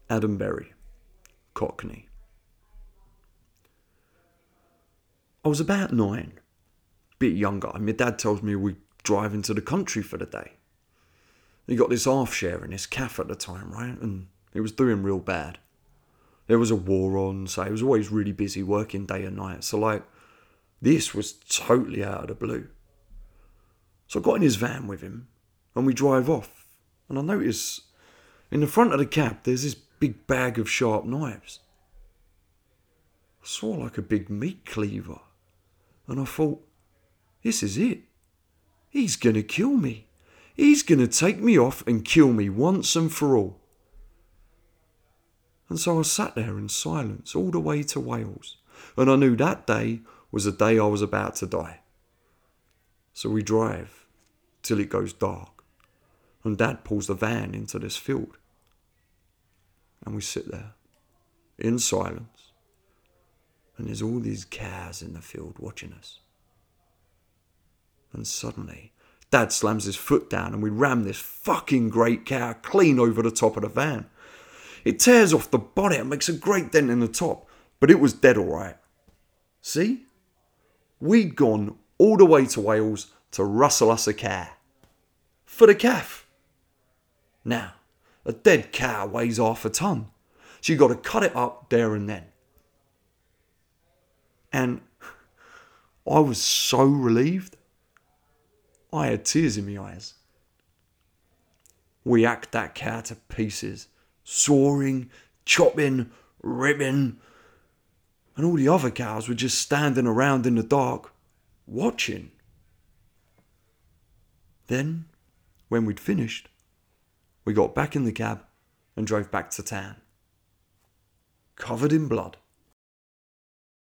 Adam Berry, Cockney. I was about 9, bit younger, and my dad tells me we drive into the country for the day. He got this half share in his caff at the time, right? And it was doing real bad. There was a war on, so he was always really busy working day and night. So this was totally out of the blue. So I got in his van with him and we drive off. And I notice in the front of the cab there's this big bag of sharp knives. I saw a big meat cleaver. And I thought, this is it. He's going to kill me. He's going to take me off and kill me once and for all. And so I sat there in silence all the way to Wales. And I knew that day was the day I was about to die. So we drive till it goes dark. And Dad pulls the van into this field. And we sit there in silence. And there's all these cows in the field watching us. And suddenly, Dad slams his foot down and we ram this fucking great cow clean over the top of the van. It tears off the bonnet and makes a great dent in the top, but it was dead alright. See? We'd gone all the way to Wales to rustle us a cow. For the calf. Now, a dead cow weighs half a ton, so you got to cut it up there and then. And I was so relieved. I had tears in my eyes. We hacked that cow to pieces, sawing, chopping, ripping, and all the other cows were just standing around in the dark, watching. Then, when we'd finished, we got back in the cab and drove back to town, covered in blood